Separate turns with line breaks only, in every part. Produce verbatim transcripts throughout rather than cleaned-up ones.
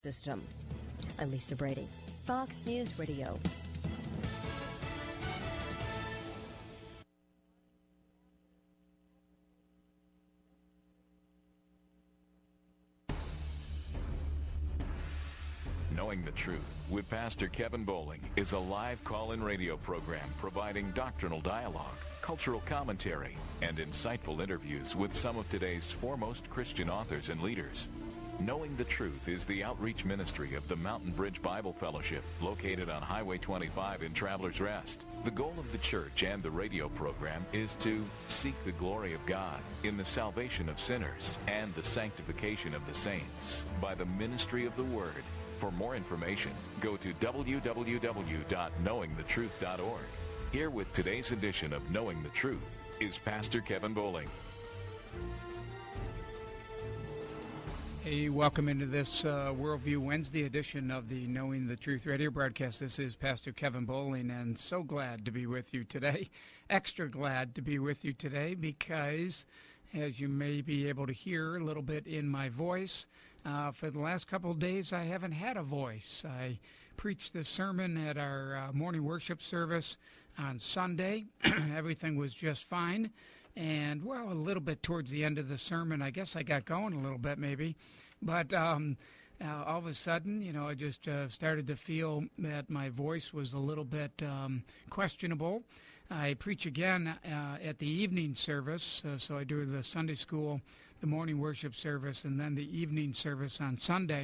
System. I'm Lisa Brady, Fox News Radio.
Knowing the Truth with Pastor Kevin Bowling is a live call-in radio program providing doctrinal dialogue, cultural commentary, and insightful interviews with some of today's foremost Christian authors and leaders. Knowing the Truth is the outreach ministry of the Mountain Bridge Bible Fellowship, located on Highway twenty-five in Travelers Rest. The goal of the church and the radio program is to seek the glory of God in the salvation of sinners and the sanctification of the saints by the ministry of the Word. For more information, go to w w w dot knowing the truth dot org. Here with today's edition of Knowing the Truth is Pastor Kevin Bowling.
Hey, welcome into this uh, Worldview Wednesday edition of the Knowing the Truth radio broadcast. This is Pastor Kevin Bowling, and so glad to be with you today. Extra glad to be with you today because, as you may be able to hear a little bit in my voice, uh, for the last couple of days I haven't had a voice. I preached this sermon at our uh, morning worship service on Sunday. Everything was just fine. And, well, a little bit towards the end of the sermon, I guess I got going a little bit maybe. But um, uh, all of a sudden, you know, I just uh, started to feel that my voice was a little bit um, questionable. I preach again uh, at the evening service. Uh, so I do the Sunday school, the morning worship service, and then the evening service on Sunday.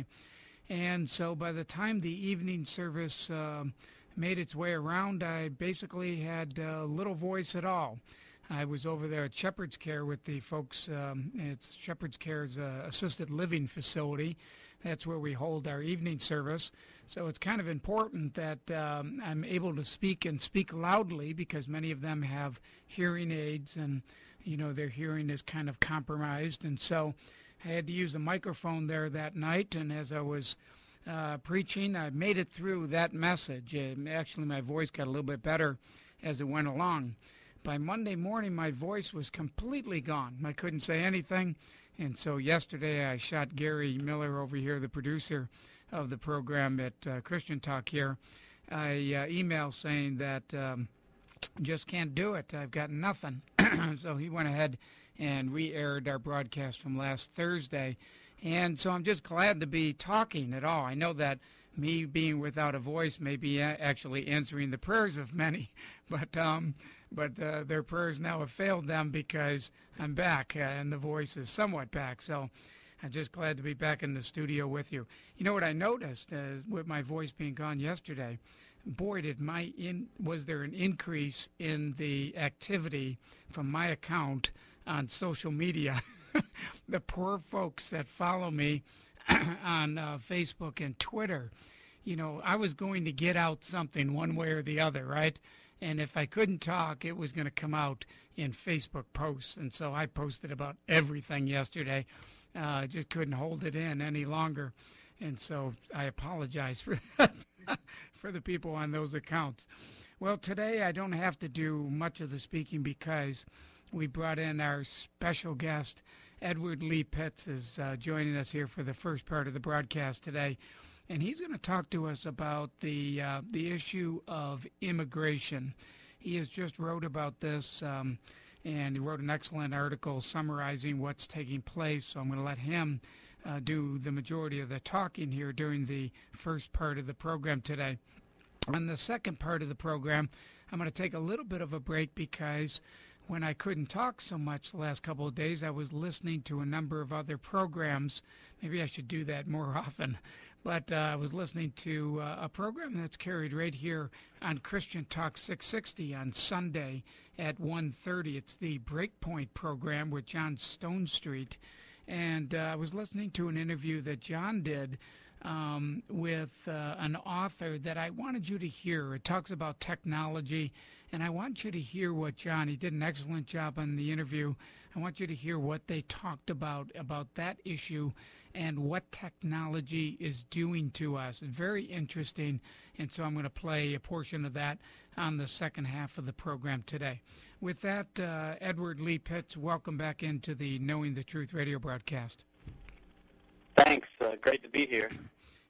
And so by the time the evening service uh, made its way around, I basically had uh, little voice at all. I was over there at Shepherd's Care with the folks. Um, it's Shepherd's Care's uh, assisted living facility. That's where we hold our evening service. So it's kind of important that um, I'm able to speak and speak loudly because many of them have hearing aids and, you know, their hearing is kind of compromised. And so I had to use a microphone there that night. And as I was uh, preaching, I made it through that message. And actually, my voice got a little bit better as it went along. By Monday morning, my voice was completely gone. I couldn't say anything. And so yesterday, I shot Gary Miller over here, the producer of the program at uh, Christian Talk here, I uh, emailed saying that um, just can't do it. I've got nothing. So he went ahead and re-aired our broadcast from last Thursday. And so I'm just glad to be talking at all. I know that me being without a voice may be actually answering the prayers of many, but um, but uh, their prayers now have failed them because I'm back uh, and the voice is somewhat back. So I'm just glad to be back in the studio with you. You know what I noticed uh, with my voice being gone yesterday? Boy, did my in was there an increase in the activity from my account on social media. The poor folks that follow me on uh, Facebook and Twitter, you know, I was going to get out something one way or the other, right? And if I couldn't talk, it was going to come out in Facebook posts. And so I posted about everything yesterday. I uh, just couldn't hold it in any longer. And so I apologize for that, for the people on those accounts. Well, today I don't have to do much of the speaking because we brought in our special guest. Edward Lee Pitts is uh, joining us here for the first part of the broadcast today, and he's going to talk to us about the uh, the issue of immigration. He has just wrote about this, um, and he wrote an excellent article summarizing what's taking place, so I'm going to let him uh, do the majority of the talking here during the first part of the program today. On the second part of the program, I'm going to take a little bit of a break because when I couldn't talk so much the last couple of days, I was listening to a number of other programs. Maybe I should do that more often. But uh, I was listening to uh, a program that's carried right here on Christian Talk six sixty on Sunday at one thirty. It's the Breakpoint program with John Stonestreet. And uh, I was listening to an interview that John did um, with uh, an author that I wanted you to hear. It talks about technology. And I want you to hear what John, he did an excellent job on the interview. I want you to hear what they talked about, about that issue and what technology is doing to us. Very interesting. And so I'm going to play a portion of that on the second half of the program today. With that, uh, Edward Lee Pitts, welcome back into the Knowing the Truth radio broadcast.
Thanks. Uh, great to be here.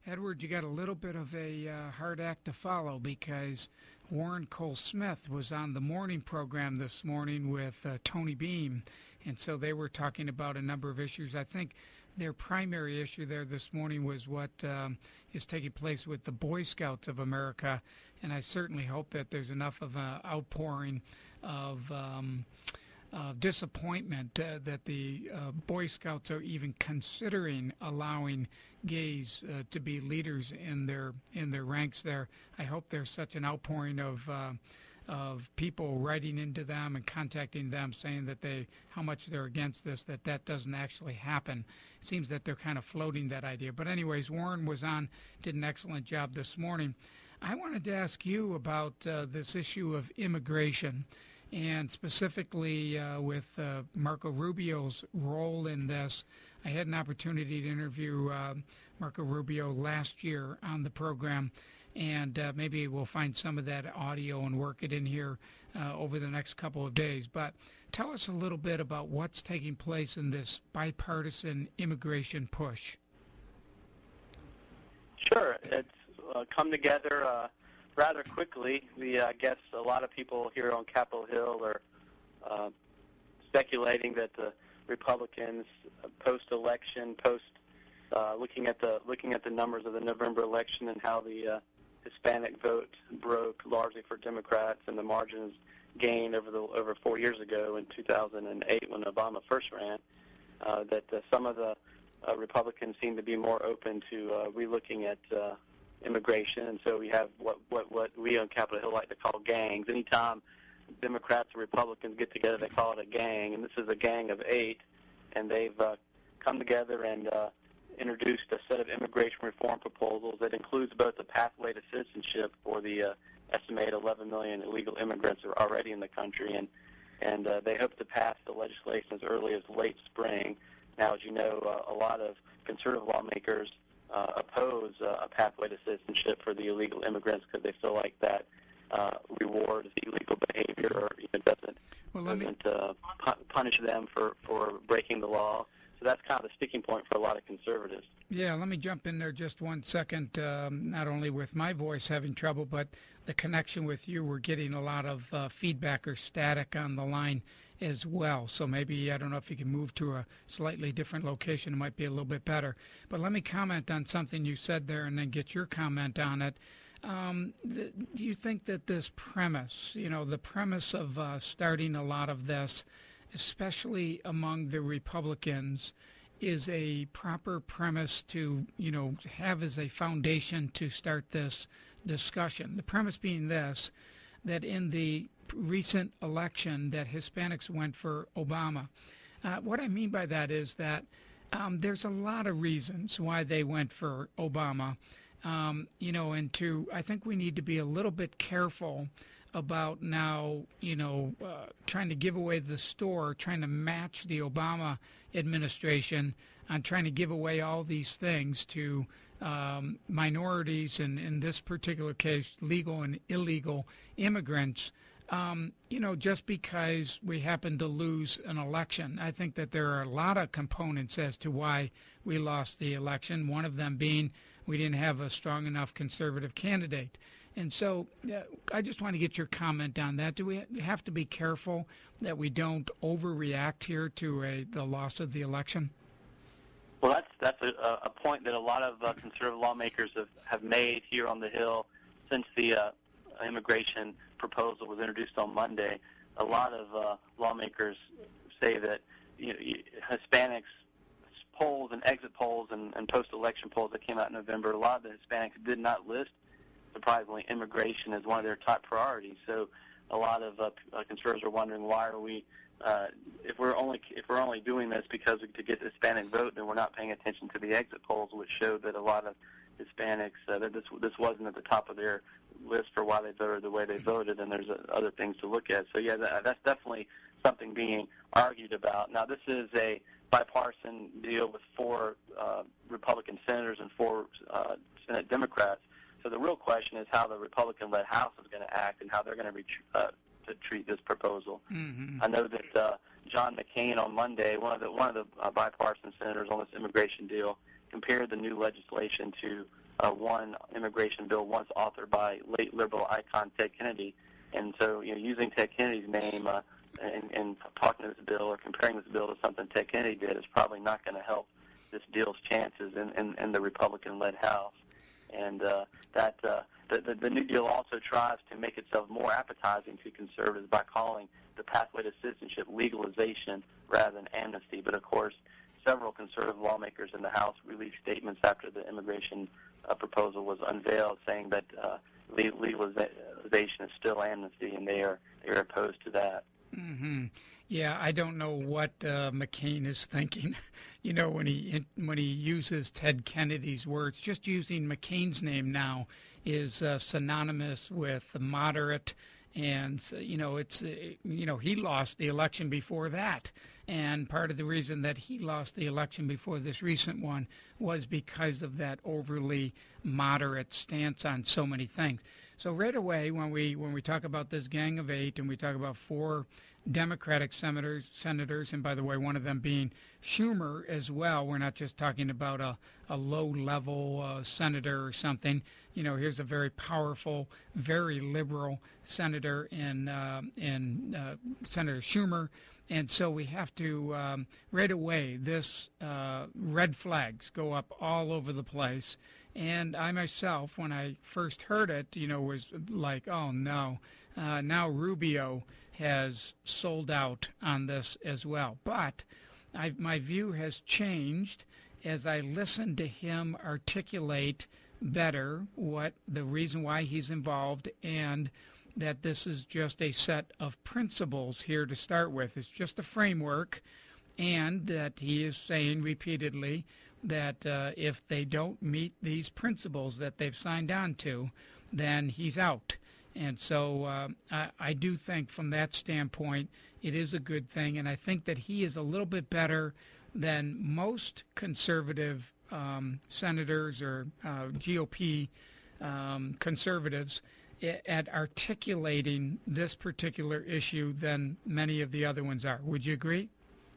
Edward, you got a little bit of a uh, hard act to follow because Warren Cole Smith was on the morning program this morning with uh, Tony Beam, and so they were talking about a number of issues. I think their primary issue there this morning was what um, is taking place with the Boy Scouts of America, and I certainly hope that there's enough of an outpouring of um, uh, disappointment uh, that the uh, Boy Scouts are even considering allowing gays uh, to be leaders in their in their ranks there. I hope there's such an outpouring of uh, of people writing into them and contacting them saying that they how much they're against this, that that doesn't actually happen. It seems that they're kind of floating that idea. But anyways, Warren was on, did an excellent job this morning. I wanted to ask you about uh, this issue of immigration, and specifically uh, with uh, Marco Rubio's role in this. I had an opportunity to interview uh, Marco Rubio last year on the program, and uh, maybe we'll find some of that audio and work it in here uh, over the next couple of days. But tell us a little bit about what's taking place in this bipartisan immigration push.
Sure. It's uh, come together uh, rather quickly. We, uh, I guess a lot of people here on Capitol Hill are uh, speculating that the Republicans uh, post-election, post uh, looking at the looking at the numbers of the November election and how the uh, Hispanic vote broke largely for Democrats, and the margins gained over the over four years ago in two thousand eight when Obama first ran. Uh, that uh, some of the uh, Republicans seem to be more open to uh, relooking at uh, immigration, and so we have what, what what we on Capitol Hill like to call gangs. Anytime Democrats and Republicans get together, they call it a gang, and this is a gang of eight, and they've uh, come together and uh, introduced a set of immigration reform proposals that includes both a pathway to citizenship for the uh, estimated eleven million illegal immigrants who are already in the country, and and uh, they hope to pass the legislation as early as late spring. Now, as you know, uh, a lot of conservative lawmakers uh, oppose uh, a pathway to citizenship for the illegal immigrants because they feel like that uh, rewards illegal behavior, or even doesn't,
well, let
doesn't
me...
uh, pu- punish them for, for breaking the law. So that's kind of the sticking point for a lot of conservatives.
Yeah, let me jump in there just one second. Um, not only with my voice having trouble, but the connection with you, we're getting a lot of uh, feedback or static on the line as well. So maybe, I don't know if you can move to a slightly different location. It might be a little bit better. But let me comment on something you said there and then get your comment on it. Um, th- do you think that this premise, you know, the premise of uh, starting a lot of this, especially among the Republicans, is a proper premise to, you know, have as a foundation to start this discussion? The premise being this, that in the recent election that Hispanics went for Obama. Uh, what I mean by that is that um, there's a lot of reasons why they went for Obama, um, you know, and to, I think we need to be a little bit careful about now, you know, uh, trying to give away the store, trying to match the Obama administration on trying to give away all these things to um, minorities, and in this particular case, legal and illegal immigrants, um, you know, just because we happen to lose an election. I think that there are a lot of components as to why we lost the election, one of them being we didn't have a strong enough conservative candidate. And so uh, I just want to get your comment on that. Do we have to be careful that we don't overreact here to a, the loss of the election?
Well, that's that's a, a point that a lot of uh, conservative lawmakers have, have made here on the Hill since the uh, immigration proposal was introduced on Monday. A lot of uh, lawmakers say that, you know, Hispanics polls and exit polls and, and post-election polls that came out in November, a lot of the Hispanics did not list, surprisingly, immigration as one of their top priorities. So a lot of uh, conservatives are wondering, why are we, uh, if we're only if we're only doing this because to get the Hispanic vote, then we're not paying attention to the exit polls, which showed that a lot of Hispanics, uh, that this this wasn't at the top of their list for why they voted the way they voted, and there's uh, other things to look at. So yeah, that, that's definitely something being argued about. Now, this is a bipartisan deal with four uh, Republican senators and four uh, Senate Democrats. So the real question is how the Republican-led House is going to act and how they're going to, ret- uh, to treat this proposal.
Mm-hmm.
I know that uh, John McCain on Monday, one of the one of the uh, bipartisan senators on this immigration deal, compared the new legislation to uh, one immigration bill once authored by late liberal icon Ted Kennedy. And so, you know, using Ted Kennedy's name uh, and, and talking to this bill or comparing this bill to something Ted Kennedy did is probably not going to help this deal's chances in, in, in the Republican-led House. And uh, that uh, the, the, the New Deal also tries to make itself more appetizing to conservatives by calling the pathway to citizenship legalization rather than amnesty. But, of course, several conservative lawmakers in the House released statements after the immigration uh, proposal was unveiled saying that uh, legalization is still amnesty, and they are, they are opposed to that.
Mm-hmm. Yeah, I don't know what uh, McCain is thinking. You know, when he when he uses Ted Kennedy's words, just using McCain's name now is uh, synonymous with moderate, and you know, it's uh, you know he lost the election before that, and part of the reason that he lost the election before this recent one was because of that overly moderate stance on so many things. So right away, when we when we talk about this Gang of Eight, and we talk about four Democratic senators, senators, and by the way, one of them being Schumer as well. We're not just talking about a, a low-level uh, senator or something. You know, here's a very powerful, very liberal senator in, uh, in uh, Senator Schumer. And so we have to, um, right away, this uh, red flags go up all over the place. And I myself, when I first heard it, you know, was like, oh, no, uh, now Rubio has sold out on this as well. But I, my view has changed as I listened to him articulate better what the reason why he's involved, and that this is just a set of principles here to start with. It's just a framework, and that he is saying repeatedly that uh, if they don't meet these principles that they've signed on to, then he's out. And so uh, I, I do think from that standpoint it is a good thing, and I think that he is a little bit better than most conservative um, senators or uh, G O P um, conservatives at articulating this particular issue than many of the other ones are. Would you agree?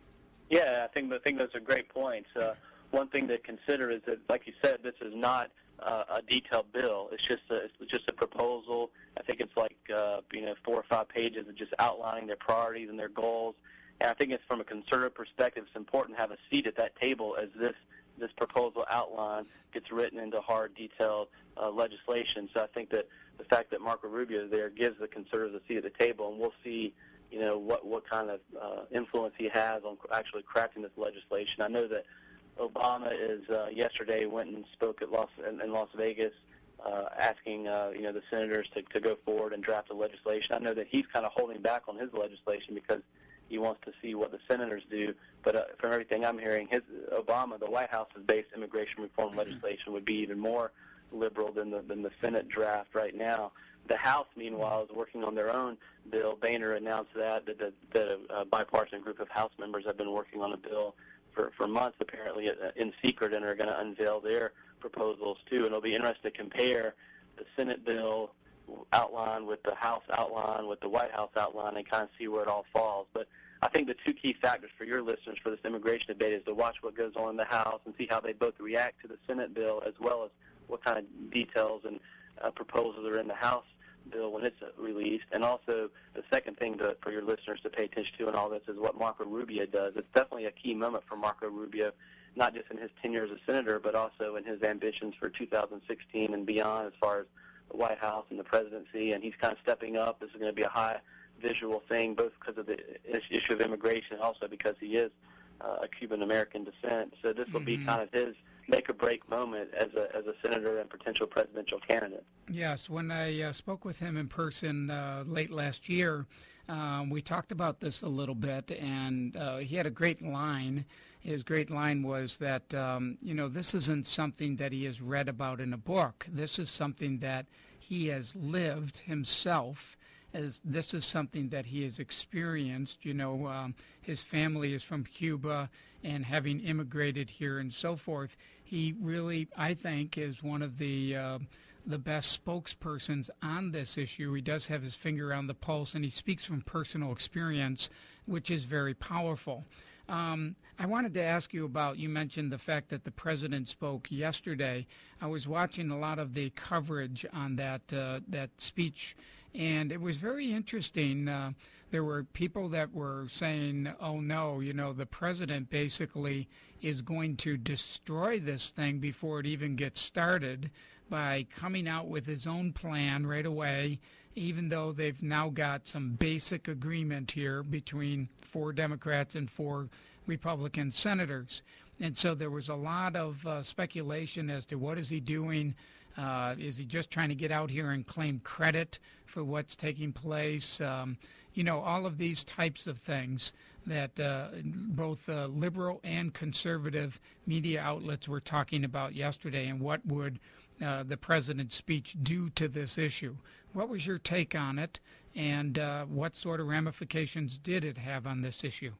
Yeah, I think I think those are great points. Uh, one thing to consider is that, like you said, this is not uh, a detailed bill. It's just a, it's just a proposal. I think it's like uh, you know four or five pages of just outlining their priorities and their goals. And I think it's from a conservative perspective, it's important to have a seat at that table as this this proposal outline gets written into hard, detailed uh, legislation. So I think that the fact that Marco Rubio is there gives the conservatives a seat at the table, and we'll see, you know, what what kind of uh, influence he has on actually crafting this legislation. I know that Obama is uh, yesterday went and spoke at Las in, in Las Vegas, uh, asking uh, you know the senators to, to go forward and draft the legislation. I know that he's kind of holding back on his legislation because he wants to see what the senators do. But uh, from everything I'm hearing, his Obama, the White House's base immigration reform legislation would be even more liberal than the than the Senate draft right now. The House, meanwhile, is working on their own bill. Boehner announced that that, that, that a, a bipartisan group of House members have been working on a bill for, for months, apparently in secret, and are going to unveil their proposals too. And it'll be interesting to compare the Senate bill outline with the House outline with the White House outline and kind of see where it all falls. But I think the two key factors for your listeners for this immigration debate is to watch what goes on in the House and see how they both react to the Senate bill, as well as what kind of details and uh, proposals are in the House bill when it's released. And also the second thing to, for your listeners to pay attention to in all this is what Marco Rubio does. It's definitely a key moment for Marco Rubio, not just in his tenure as a senator, but also in his ambitions for two thousand sixteen and beyond as far as the White House and the presidency. And he's kind of stepping up. This is going to be a high visual thing, both because of the issue of immigration and also because he is uh, a Cuban-American descent. So this will mm-hmm. be kind of his make-or-break moment as a as a senator and potential presidential candidate.
Yes, when I uh, spoke with him in person uh, late last year, um, we talked about this a little bit, and uh, he had a great line. His great line was that, um, you know, this isn't something that he has read about in a book. This is something that he has lived himself. As this is something that he has experienced. You know, um, his family is from Cuba, and having immigrated here and so forth, he really, I think, is one of the uh, the best spokespersons on this issue. He does have his finger on the pulse, and he speaks from personal experience, which is very powerful. Um, I wanted to ask you about, you mentioned the fact that the president spoke yesterday. I was watching a lot of the coverage on that uh, that speech, and it was very interesting. Uh, there were people that were saying, oh, no, you know, the president basically is going to destroy this thing before it even gets started by coming out with his own plan right away, even though they've now got some basic agreement here between four Democrats and four Republican senators. And so there was a lot of uh, speculation as to what is he doing. Uh, is he just trying to get out here and claim credit for what's taking place? Um, you know, all of these types of things that uh, both uh, liberal and conservative media outlets were talking about yesterday, and what would uh, the president's speech do to this issue. What was your take on it, and uh, what sort of ramifications did it have on this issue?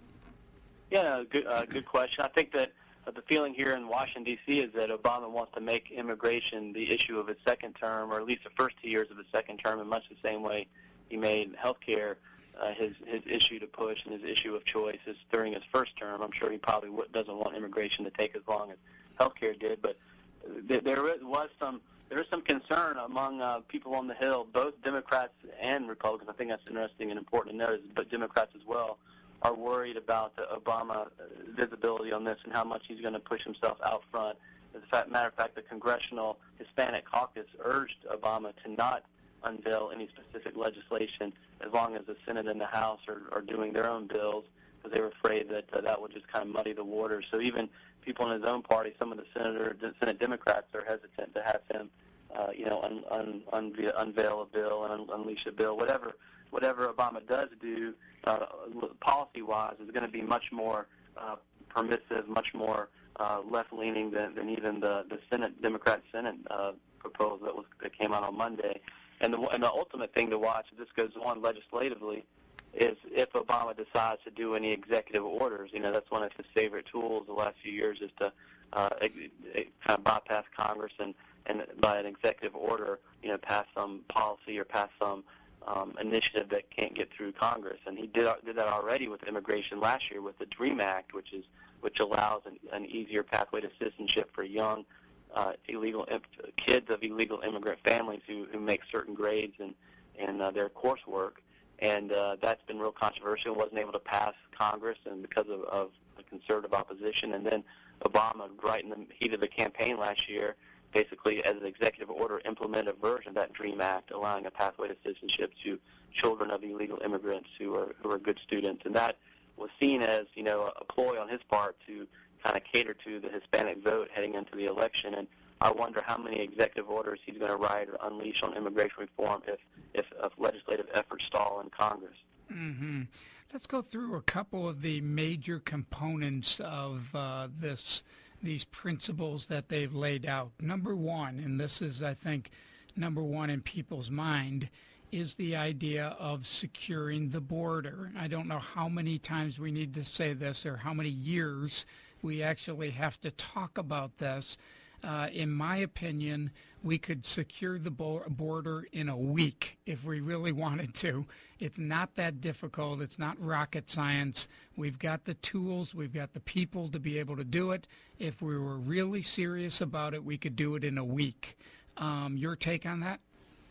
Yeah, good, uh, good question. I think that uh, the feeling here in Washington, D C is that Obama wants to make immigration the issue of his second term, or at least the first two years of his second term, in much the same way he made health care uh, his, his issue to push and his issue of choice is during his first term. I'm sure he probably w- doesn't want immigration to take as long as health care did, but th- there was some there is some concern among uh, people on the Hill, both Democrats and Republicans. I think that's interesting and important to notice, but Democrats as well are worried about the Obama visibility on this and how much he's going to push himself out front. As a matter of fact, the Congressional Hispanic Caucus urged Obama to not unveil any specific legislation as long as the Senate and the House are, are doing their own bills, because they were afraid that uh, that would just kind of muddy the waters. So even people in his own party, some of the senator, Senate Democrats, are hesitant to have him, uh, you know, un, un, un, unveil a bill and un, unleash a bill. Whatever, whatever Obama does do, uh, policy-wise, is going to be much more uh, permissive, much more uh, left-leaning than, than even the, the Senate Democrat Senate uh, proposal that was that came out on Monday. And the, and the ultimate thing to watch, if this goes on legislatively, is if Obama decides to do any executive orders. You know, that's one of his favorite tools the last few years, is to uh, kind of bypass Congress and, and by an executive order, you know, pass some policy or pass some um, initiative that can't get through Congress. And he did did that already with immigration last year with the DREAM Act, which is which allows an, an easier pathway to citizenship for young uh, illegal kids of illegal immigrant families who, who make certain grades in in uh, their coursework. And uh, that's been real controversial. Wasn't able to pass Congress, and because of, of the conservative opposition. And then Obama, right in the heat of the campaign last year, basically as an executive order, implemented a version of that DREAM Act, allowing a pathway to citizenship to children of illegal immigrants who are who are good students. And that was seen as, you know, a ploy on his part to kind of cater to the Hispanic vote heading into the election. And I wonder how many executive orders he's going to write or unleash on immigration reform if, if, if legislative efforts stall in Congress.
Mm-hmm. Let's go through a couple of the major components of uh, this, these principles that they've laid out. Number one, and this is, I think, number one in people's mind, is the idea of securing the border. I don't know how many times we need to say this or how many years we actually have to talk about this. Uh, in my opinion, we could secure the bo- border in a week if we really wanted to. It's not that difficult. It's not rocket science. We've got the tools. We've got the people to be able to do it. If we were really serious about it, we could do it in a week. Um, your take on that?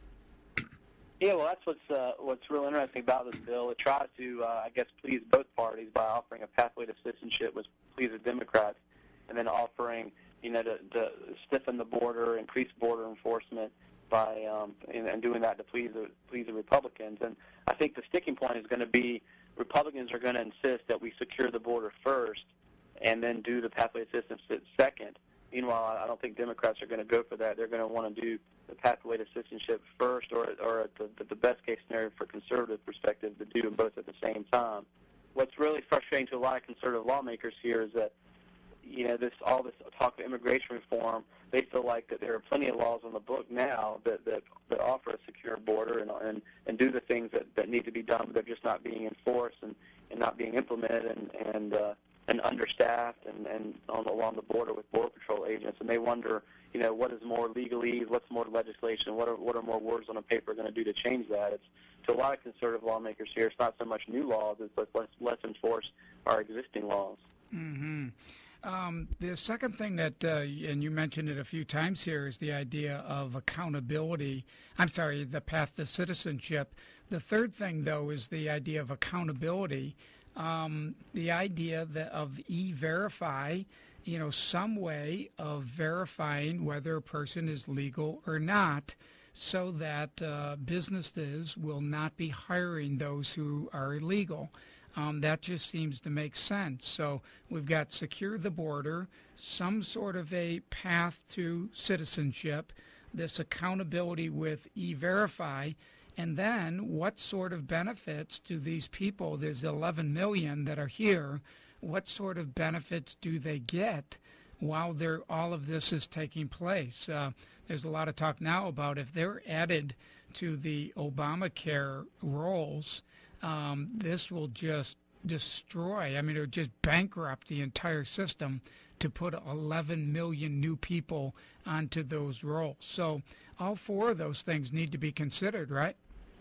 Yeah, well, that's what's uh, what's real interesting about this bill. It tries to, uh, I guess, please both parties by offering a pathway to citizenship, which please the Democrats, and then offering, you know, to, to stiffen the border, increase border enforcement by um, and, and doing that to please the please the Republicans. And I think the sticking point is going to be Republicans are going to insist that we secure the border first, and then do the pathway to citizenship second. Meanwhile, I don't think Democrats are going to go for that. They're going to want to do the pathway to citizenship first, or or at the, the best case scenario for conservative perspective, to do them both at the same time. What's really frustrating to a lot of conservative lawmakers here is that, you know, this all this talk of immigration reform, they feel like that there are plenty of laws on the book now that that, that offer a secure border and, and and do the things that, that need to be done, but they're just not being enforced and, and not being implemented, and and uh, and understaffed and, and on along the border with Border Patrol agents. And they wonder you know, what is more legalese, what's more legislation, what are what are more words on a paper going to do to change that? It's to a lot of conservative lawmakers here, it's not so much new laws, it's let's, let's enforce our existing laws.
Mm-hmm. Um, the second thing that, uh, and you mentioned it a few times here, is the idea of accountability. I'm sorry, the path to citizenship. The third thing, though, is the idea of accountability. Um, the idea that of E-Verify, you know, some way of verifying whether a person is legal or not, so that uh, businesses will not be hiring those who are illegal. Um, that just seems to make sense. So we've got secure the border, some sort of a path to citizenship, this accountability with E-Verify, and then what sort of benefits do these people, there's eleven million that are here, what sort of benefits do they get while they're, all of this is taking place? Uh, there's a lot of talk now about if they're added to the Obamacare rolls, um, this will just destroy, I mean, it would just bankrupt the entire system to put eleven million new people onto those rolls. So all four of those things need to be considered, right?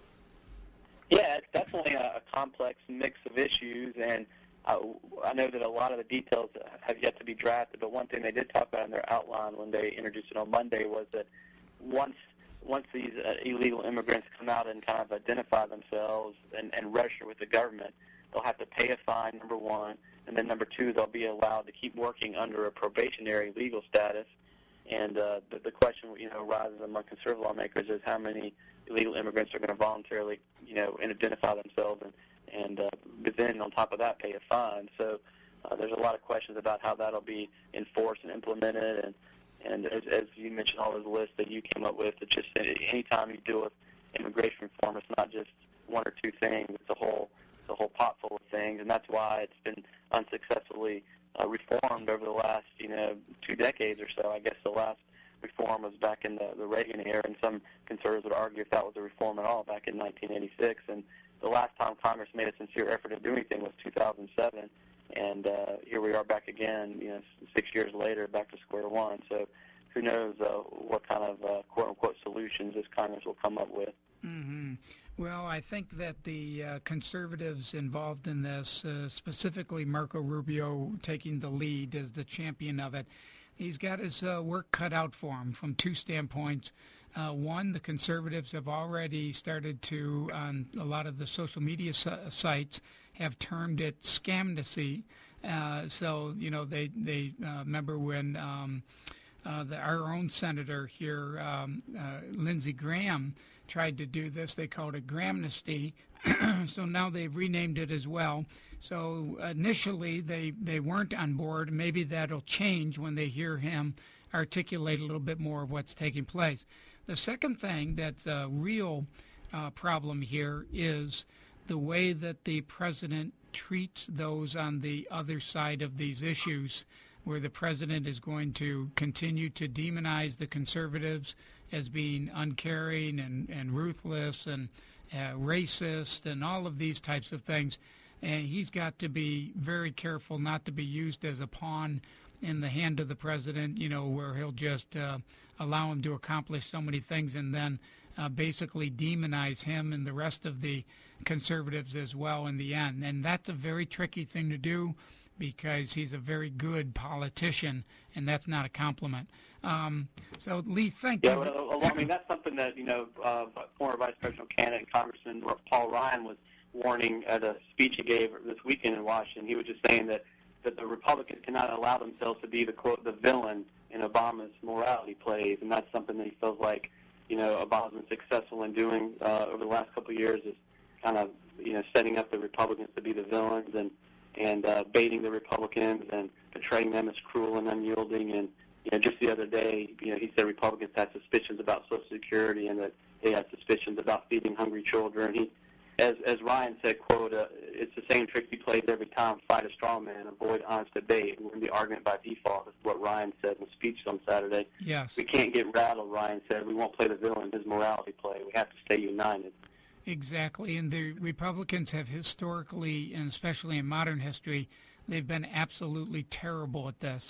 Yeah, it's definitely a, a complex mix of issues, and uh, I know that a lot of the details have yet to be drafted, but one thing they did talk about in their outline when they introduced it on Monday was that once once these uh, illegal immigrants come out and kind of identify themselves and, and register with the government, they'll have to pay a fine, number one, and then number two, they'll be allowed to keep working under a probationary legal status. And uh, the, the question, you know, rises among conservative lawmakers is how many illegal immigrants are going to voluntarily, you know, identify themselves and, and uh, but then on top of that pay a fine. So uh, there's a lot of questions about how that'll be enforced and implemented. And, and as, as you mentioned, all those lists that you came up with, it's just anytime you deal with immigration reform, it's not just one or two things. It's a whole, it's a whole pot full of things, and that's why it's been unsuccessfully uh, reformed over the last, you know, two decades or so. I guess the last reform was back in the, the Reagan era, and some conservatives would argue if that was a reform at all back in nineteen eighty-six. And the last time Congress made a sincere effort to do anything was two thousand seven, and uh, here we are back again, you know, six years later, back to square one. So who knows uh, what kind of uh, quote-unquote solutions this Congress will come up with.
Mm-hmm. Well, I think that the uh, conservatives involved in this, uh, specifically Marco Rubio taking the lead as the champion of it, he's got his uh, work cut out for him from two standpoints. Uh, one, the conservatives have already started to, on a lot of the social media sites, have termed it scamnesty. Uh, so, you know, they, they uh, remember when um, uh, the, our own senator here, um, uh, Lindsey Graham, tried to do this. They called it Gramnesty. So now they've renamed it as well. So initially they, they weren't on board. Maybe that'll change when they hear him articulate a little bit more of what's taking place. The second thing that's a real uh, problem here is the way that the president treats those on the other side of these issues, where the president is going to continue to demonize the conservatives as being uncaring and, and ruthless and uh, racist and all of these types of things. And he's got to be very careful not to be used as a pawn in the hand of the president, you know, where he'll just uh, allow him to accomplish so many things and then uh, basically demonize him and the rest of the conservatives as well in the end. And that's a very tricky thing to do because he's a very good politician, and that's not a compliment. Um, so, Lee, thank
yeah,
you.
Well, well, I mean, that's something that, you know, uh, former Vice Presidential candidate Congressman Paul Ryan was warning at a speech he gave this weekend in Washington. He was just saying that, that the Republicans cannot allow themselves to be the, quote, the villain in Obama's morality plays, and that's something that he feels like, you know, Obama's been successful in doing uh, over the last couple of years is kind of, you know, setting up the Republicans to be the villains and, and uh, baiting the Republicans and portraying them as cruel and unyielding. And, you know, just the other day, you know, he said Republicans had suspicions about Social Security and that they had suspicions about feeding hungry children. He, as as Ryan said, quote, uh, it's the same trick he plays every time, fight a straw man, avoid honest debate, win the argument by default. That's what Ryan said in the speech on Saturday.
Yes.
We can't get rattled, Ryan said. We won't play the villain, his morality play. We have to stay united.
Exactly, and the Republicans have historically, and especially in modern history, they've been absolutely terrible at this.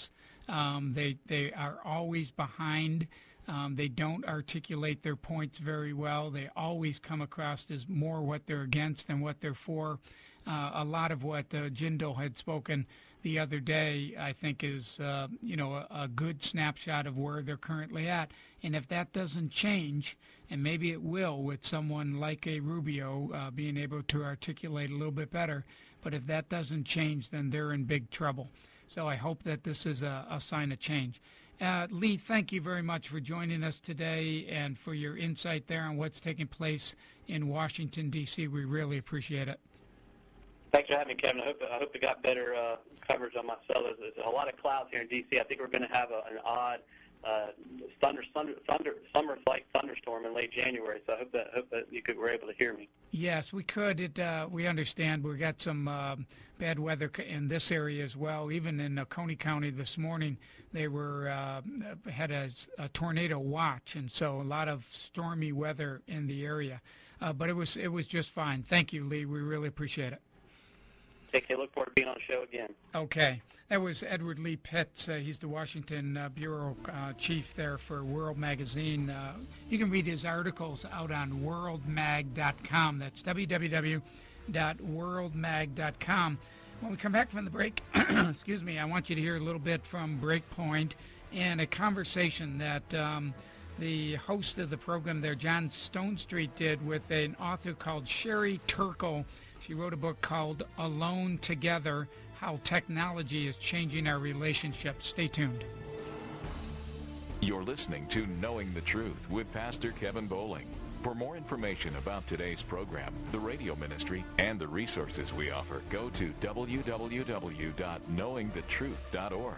Um, they they are always behind. Um, they don't articulate their points very well. They always come across as more what they're against than what they're for. Uh, a lot of what uh, Jindal had spoken the other day, I think, is uh, you know a, a good snapshot of where they're currently at. And if that doesn't change, and maybe it will with someone like a Rubio uh, being able to articulate a little bit better, but if that doesn't change, then they're in big trouble. So I hope that this is a, a sign of change. Uh, Lee, thank you very much for joining us today and for your insight there on what's taking place in Washington, D C We really appreciate it.
Thanks for having me, Kevin. I hope I hope it got better uh, coverage on my cell. There's, there's a lot of clouds here in D C I think we're going to have a, an odd uh, thunder, thunder, thunder, summer-like thunderstorm in late January. So I hope that hope that you could, were able to hear me.
Yes, we could. It uh, we understand. We got some uh, bad weather in this area as well. Even in uh, Coney County this morning, they were uh, had a, a tornado watch, and so a lot of stormy weather in the area. Uh, but it was it was just fine. Thank you, Lee. We really appreciate it.
Take care. Look forward to being on the show again.
Okay. That was Edward Lee Pitts. Uh, he's the Washington uh, bureau uh, chief there for World Magazine. Uh, you can read his articles out on world mag dot com. That's w w w dot world mag dot com. When we come back from the break, excuse me, I want you to hear a little bit from Breakpoint and a conversation that um, the host of the program there, John Stonestreet, did with an author called Sherry Turkle. She wrote a book called Alone Together, How Technology is Changing Our Relationships. Stay tuned.
You're listening to Knowing the Truth with Pastor Kevin Bowling. For more information about today's program, the radio ministry, and the resources we offer, go to w w w dot knowing the truth dot org.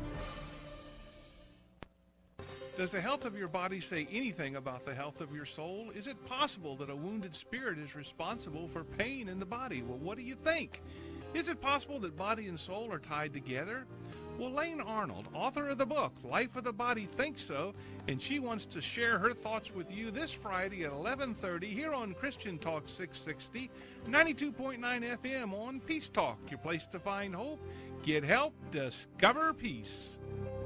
Does the health of your body say anything about the health of your soul? Is it possible that a wounded spirit is responsible for pain in the body? Well, what do you think? Is it possible that body and soul are tied together? Well, Lane Arnold, author of the book, Life of the Body, thinks so, and she wants to share her thoughts with you this Friday at eleven thirty here on Christian Talk six sixty, ninety-two point nine F M on Peace Talk, your place to find hope, get help, discover peace.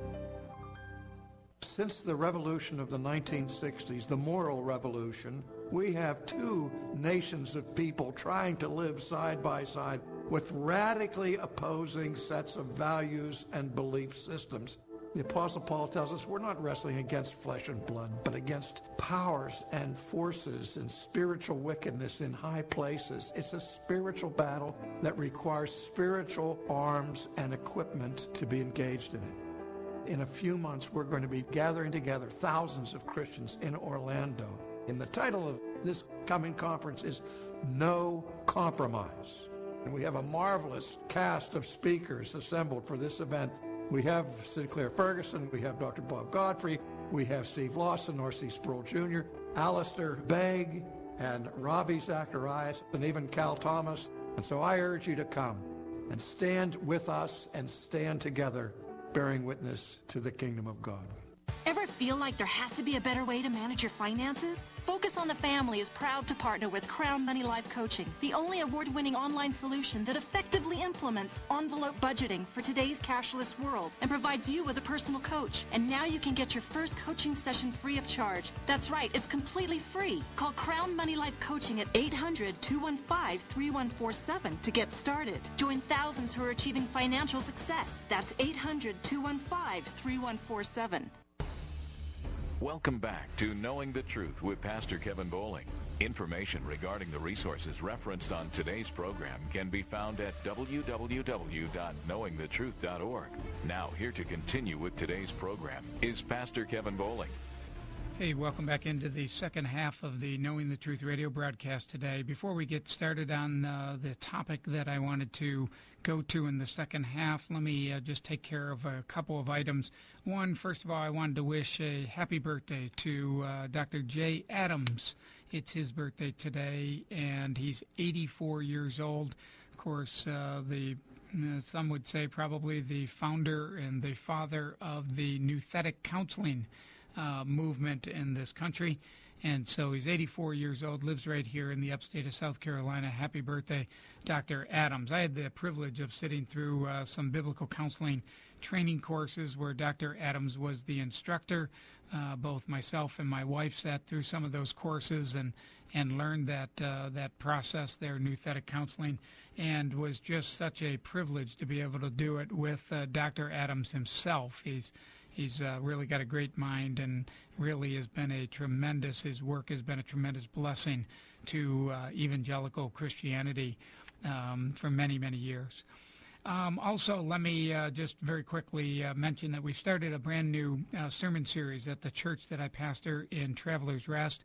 Since the revolution of the nineteen sixties, the moral revolution, we have two nations of people trying to live side by side with radically opposing sets of values and belief systems. The Apostle Paul tells us we're not wrestling against flesh and blood, but against powers and forces and spiritual wickedness in high places. It's a spiritual battle that requires spiritual arms and equipment to be engaged in it. In a few months, we're going to be gathering together thousands of Christians in Orlando. And the title of this coming conference is No Compromise. And we have a marvelous cast of speakers assembled for this event. We have Sinclair Ferguson, we have Doctor Bob Godfrey, we have Steve Lawson, Norcy Sproul Junior, Alistair Begg, and Ravi Zacharias, and even Cal Thomas. And so I urge you to come and stand with us and stand together, bearing witness to the kingdom of God.
Ever feel like there has to be a better way to manage your finances? Focus on the Family is proud to partner with Crown Money Life Coaching, the only award-winning online solution that effectively implements envelope budgeting for today's cashless world and provides you with a personal coach. And now you can get your first coaching session free of charge. That's right, it's completely free. Call Crown Money Life Coaching at eight hundred, two one five, three one four seven to get started. Join thousands who are achieving financial success. That's eight hundred, two one five, three one four seven.
Welcome back to Knowing the Truth with Pastor Kevin Bowling. Information regarding the resources referenced on today's program can be found at w w w dot knowing the truth dot org. Now, here to continue with today's program is Pastor Kevin Bowling.
Hey, welcome back into the second half of the Knowing the Truth radio broadcast today. Before we get started on uh, the topic that I wanted to go to in the second half, let me uh, just take care of a couple of items. One, first of all, I wanted to wish a happy birthday to uh, Doctor Jay Adams. It's his birthday today, and he's eighty-four years old. Of course, uh, the uh, some would say probably the founder and the father of the Nouthetic Counseling Uh, movement in this country. And so he's eighty-four years old, lives right here in the upstate of South Carolina. Happy birthday, Doctor Adams. I had the privilege of sitting through uh, some biblical counseling training courses where Doctor Adams was the instructor. Uh, both myself and my wife sat through some of those courses and, and learned that uh, that process there, nouthetic counseling, and was just such a privilege to be able to do it with uh, Doctor Adams himself. He's he's uh, really got a great mind and really has been a tremendous, his work has been a tremendous blessing to uh, evangelical Christianity um, for many, many years. Um, also, let me uh, just very quickly uh, mention that we started a brand new uh, sermon series at the church that I pastor in Travelers Rest.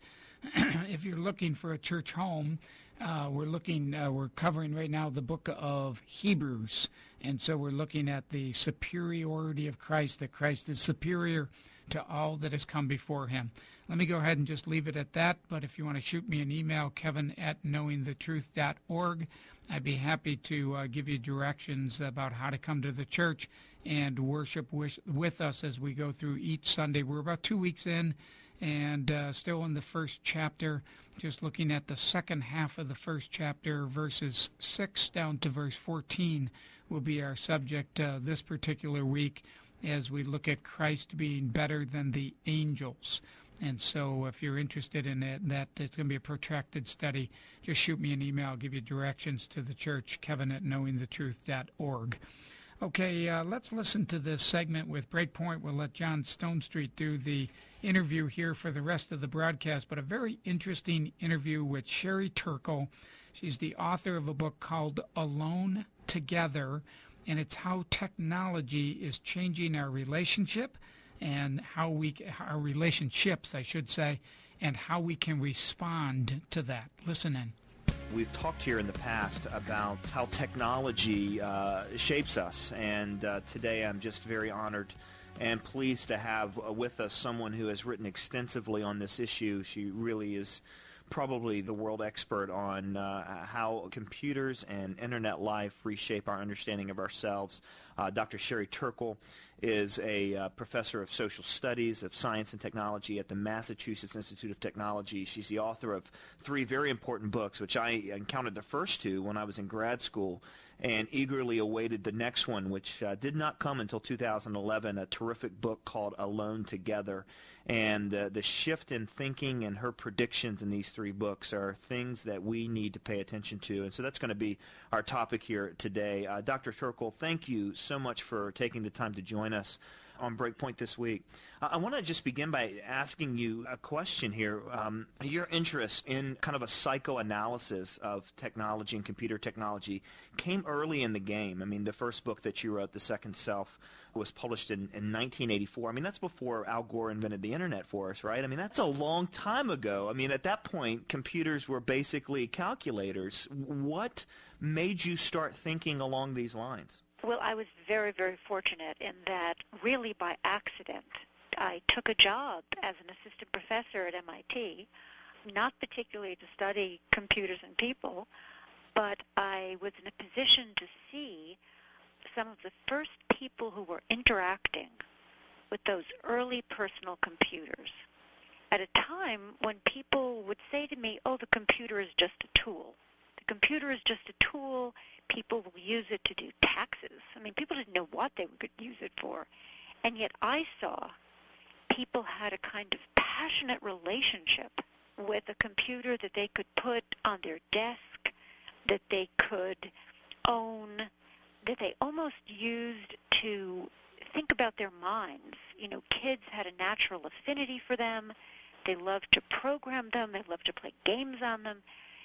If you're looking for a church home, uh, we're looking, uh, we're covering right now the book of Hebrews, and so we're looking at the superiority of Christ, that Christ is superior to all that has come before him. Let me go ahead and just leave it at that, but if you want to shoot me an email, kevin at knowing the truth dot org, I'd be happy to uh, give you directions about how to come to the church and worship with, with us as we go through each Sunday. We're about two weeks in and uh, still in the first chapter, just looking at the second half of the first chapter, verses six down to verse fourteen will be our subject uh, this particular week as we look at Christ being better than the angels. And so if you're interested in it, that it's going to be a protracted study, just shoot me an email. I'll give you directions to the church, kevin at knowing the truth dot org. Okay, uh, let's listen to this segment with Breakpoint. We'll let John Stonestreet do the interview here for the rest of the broadcast, but a very interesting interview with Sherry Turkle. She's the author of a book called Alone Together, and it's how technology is changing our relationship and how we, our relationships, I should say, and how we can respond to that. Listen in.
We've talked here in the past about how technology uh, shapes us, and uh, today I'm just very honored and pleased to have uh, with us someone who has written extensively on this issue. She really is probably the world expert on uh, how computers and internet life reshape our understanding of ourselves. Uh, Doctor Sherry Turkle is a uh, professor of social studies, of science and technology at the Massachusetts Institute of Technology. She's the author of three very important books, which I encountered the first two when I was in grad school and eagerly awaited the next one, which uh, did not come until two thousand eleven, a terrific book called Alone Together. And uh, the shift in thinking and her predictions in these three books are things that we need to pay attention to. And so that's going to be our topic here today. Uh, Doctor Turkle, thank you so much for taking the time to join us on Breakpoint this week. Uh, I want to just begin by asking you a question here. Um, your interest in kind of a psychoanalysis of technology and computer technology came early in the game. I mean, the first book that you wrote, The Second Self, was published in, in nineteen eighty-four. I mean, that's before Al Gore invented the internet for us, right? I mean, that's a long time ago. I mean, at that point, computers were basically calculators. What made you start thinking along these lines?
Well, I was very, very fortunate in that really by accident I took a job as an assistant professor at M I T, not particularly to study computers and people, but I was in a position to see some of the first people who were interacting with those early personal computers at a time when people would say to me, oh, the computer is just a tool. The computer is just a tool. People will use it to do taxes. I mean, people didn't know what they could use it for. And yet I saw people had a kind of passionate relationship with a computer that they could put on their desk, that they could own, that they almost used to think about their minds. You know, kids had a natural affinity for them. They loved to program them. They loved to play games on them.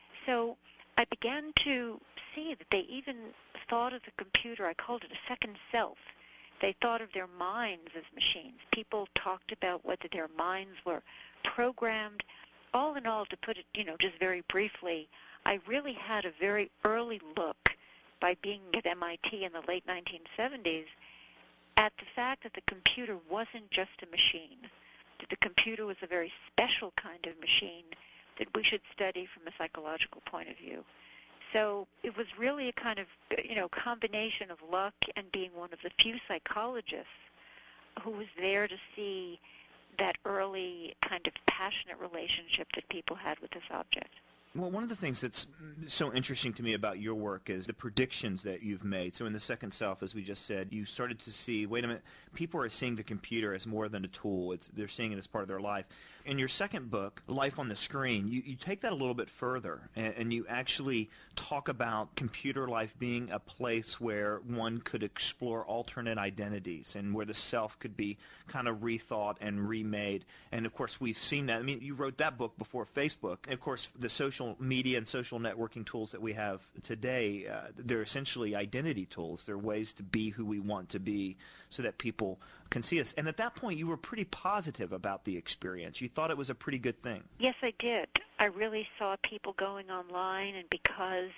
So I began to see that they even thought of the computer, I called it a second self. They thought of their minds as machines. People talked about whether their minds were programmed. All in all, to put it, you know, just very briefly, I really had a very early look by being at M I T in the late nineteen seventies at the fact that the computer wasn't just a machine, that the computer was a very special kind of machine that we should study from a psychological point of view. So it was really a kind of, you know, combination of luck and being one of the few psychologists who was there to see that early kind of passionate relationship that people had with this object.
Well, one of the things that's so interesting to me about your work is the predictions that you've made. So in The Second Self, as we just said, you started to see, wait a minute, people are seeing the computer as more than a tool. It's, they're seeing it as part of their life. In your second book, Life on the Screen, you, you take that a little bit further, and, and you actually talk about computer life being a place where one could explore alternate identities and where the self could be kind of rethought and remade. And, of course, we've seen that. I mean, you wrote that book before Facebook. And, of course, the social media and social networking tools that we have today, uh, they're essentially identity tools. They're ways to be who we want to be so that people can see us. And at that point, you were pretty positive about the experience. You thought it was a pretty good thing.
Yes, I did. I really saw people going online, and because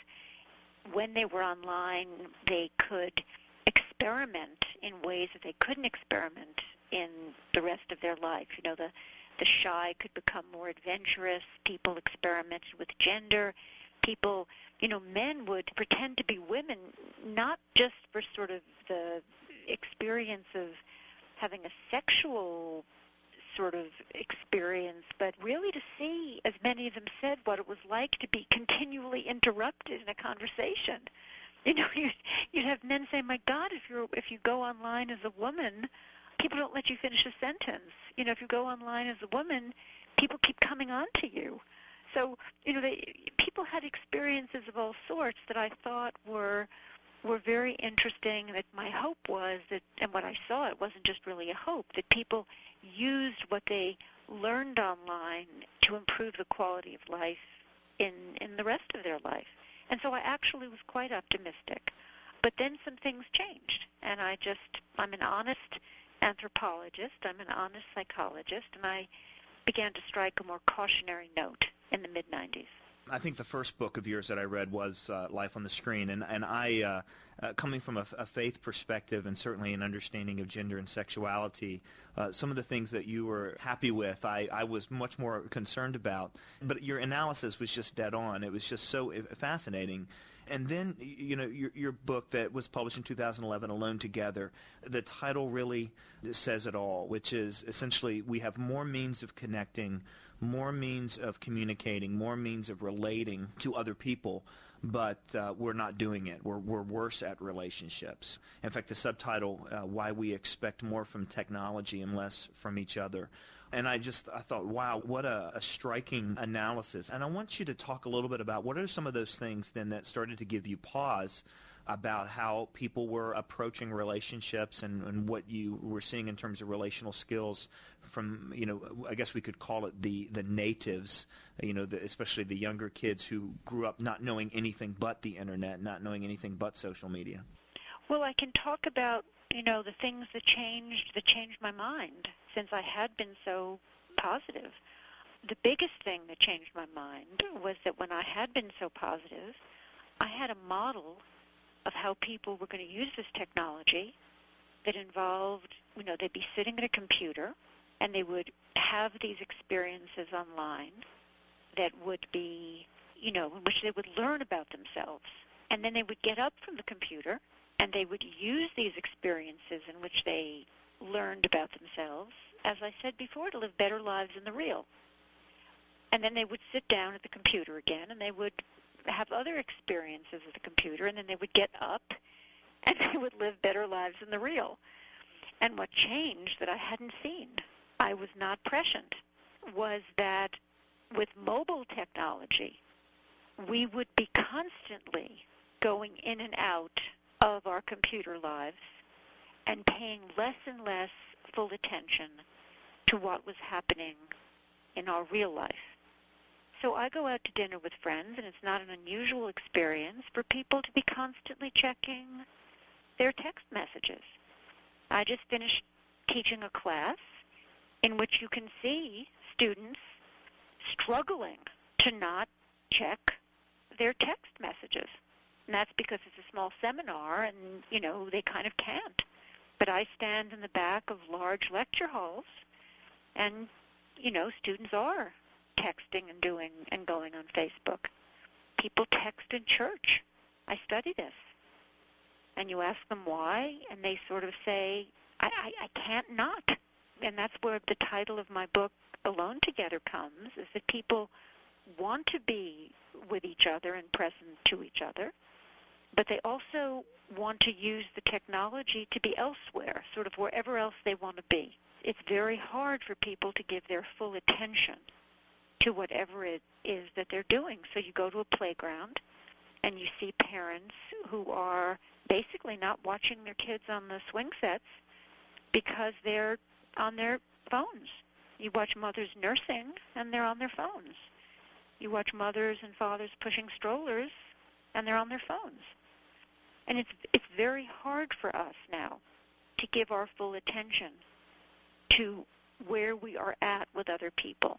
when they were online, they could experiment in ways that they couldn't experiment in the rest of their life. You know, the the shy could become more adventurous. People experimented with gender. People, you know, men would pretend to be women, not just for sort of the experience of having a sexual sort of experience, but really to see, as many of them said, what it was like to be continually interrupted in a conversation. You know, you'd, you'd have men say, my God, if you're if you go online as a woman, people don't let you finish a sentence. You know, if you go online as a woman, people keep coming on to you. So, you know, they, people had experiences of all sorts that I thought were were very interesting. That my hope was that, and what I saw, it wasn't just really a hope, that people used what they learned online to improve the quality of life in in the rest of their life. And so I actually was quite optimistic. But then some things changed, and I just, I'm an honest anthropologist, I'm an honest psychologist, and I began to strike a more cautionary note in the mid nineties.
I think the first book of yours that I read was uh, Life on the Screen, and, and I, uh, uh, coming from a, a faith perspective and certainly an understanding of gender and sexuality, uh, some of the things that you were happy with, I, I was much more concerned about. But your analysis was just dead on. It was just so fascinating. And then, you know, your, your book that was published in two thousand eleven, Alone Together, the title really says it all, which is essentially we have more means of connecting, more means of communicating, more means of relating to other people, but uh, we're not doing it. We're, we're worse at relationships. In fact, the subtitle, uh, Why We Expect More from Technology and Less from Each Other. And I just I thought, wow, what a, a striking analysis. And I want you to talk a little bit about what are some of those things then that started to give you pause about how people were approaching relationships and, and what you were seeing in terms of relational skills from, you know, I guess we could call it the, the natives, you know, the, especially the younger kids who grew up not knowing anything but the Internet, not knowing anything but social media.
Well, I can talk about, you know, the things that changed, that changed my mind since I had been so positive. The biggest thing that changed my mind was that when I had been so positive, I had a model of how people were going to use this technology that involved, you know, they'd be sitting at a computer and they would have these experiences online that would be, you know, in which they would learn about themselves. And then they would get up from the computer and they would use these experiences in which they learned about themselves, as I said before, to live better lives in the real. And then they would sit down at the computer again and they would have other experiences at the computer, and then they would get up and they would live better lives in the real. And what changed that I hadn't seen, I was not prescient, was that with mobile technology, we would be constantly going in and out of our computer lives and paying less and less full attention to what was happening in our real life. So I go out to dinner with friends, and it's not an unusual experience for people to be constantly checking their text messages. I just finished teaching a class in which you can see students struggling to not check their text messages. And that's because it's a small seminar, and, you know, they kind of can't. But I stand in the back of large lecture halls, and, you know, students are texting and doing and going on Facebook. People text in church. I study this. And you ask them why, and they sort of say, I, I, I can't not. And that's where the title of my book, Alone Together, comes, is that people want to be with each other and present to each other, but they also want to use the technology to be elsewhere, sort of wherever else they want to be. It's very hard for people to give their full attention to whatever it is that they're doing. So you go to a playground and you see parents who are basically not watching their kids on the swing sets because they're on their phones. You watch mothers nursing and they're on their phones. You watch mothers and fathers pushing strollers and they're on their phones. And it's it's very hard for us now to give our full attention to where we are at with other people.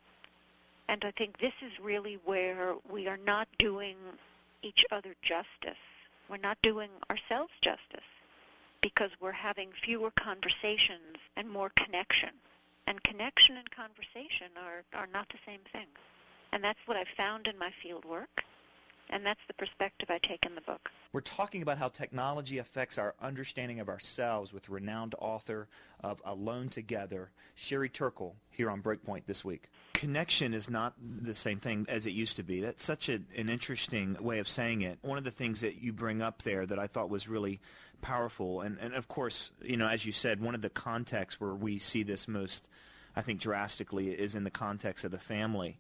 And I think this is really where we are not doing each other justice. We're not doing ourselves justice because we're having fewer conversations and more connection. And connection and conversation are, are not the same thing. And that's what I've found in my field work, and that's the perspective I take in the book.
We're talking about how technology affects our understanding of ourselves with renowned author of Alone Together, Sherry Turkle, here on Breakpoint this week. Connection is not the same thing as it used to be. That's such a, an interesting way of saying it. One of the things that you bring up there that I thought was really powerful, and, and of course, you know, as you said, one of the contexts where we see this most, I think, drastically is in the context of the family.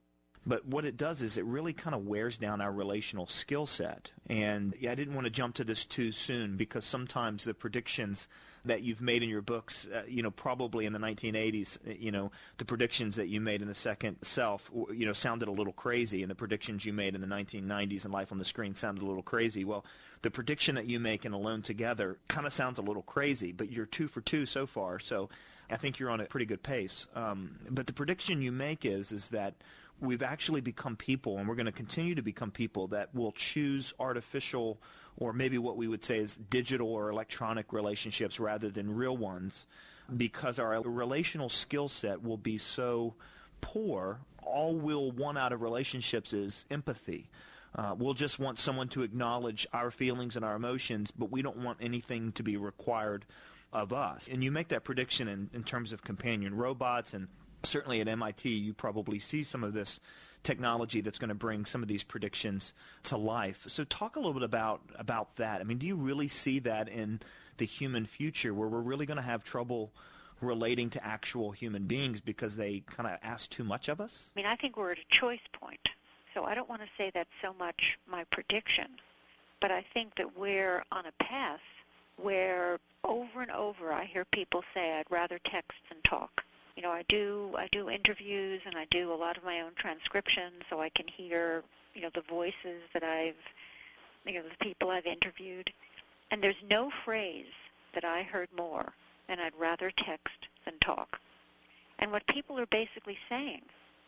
But what it does is it really kind of wears down our relational skill set. And yeah, I didn't want to jump to this too soon because sometimes the predictions that you've made in your books, uh, you know, probably in the nineteen eighties, you know, the predictions that you made in The Second Self, you know, sounded a little crazy. And the predictions you made in the nineteen nineties in Life on the Screen sounded a little crazy. Well, the prediction that you make in Alone Together kind of sounds a little crazy, but you're two for two so far. So I think you're on a pretty good pace. Um, but the prediction you make is, is that we've actually become people, and we're going to continue to become people that will choose artificial, or maybe what we would say is digital or electronic relationships rather than real ones, because our relational skill set will be so poor. All we'll want out of relationships is empathy. Uh, we'll just want someone to acknowledge our feelings and our emotions, but we don't want anything to be required of us. And you make that prediction in, in terms of companion robots, and certainly at M I T, you probably see some of this technology that's going to bring some of these predictions to life. So talk a little bit about, about that. I mean, do you really see that in the human future where we're really going to have trouble relating to actual human beings because they kind of ask too much of us?
I mean, I think we're at a choice point. So I don't want to say that's so much my prediction, but I think that we're on a path where over and over I hear people say, I'd rather text than talk. You know, I do I do interviews and I do a lot of my own transcriptions so I can hear, you know, the voices that I've, you know, the people I've interviewed. And there's no phrase that I heard more than I'd rather text than talk. And what people are basically saying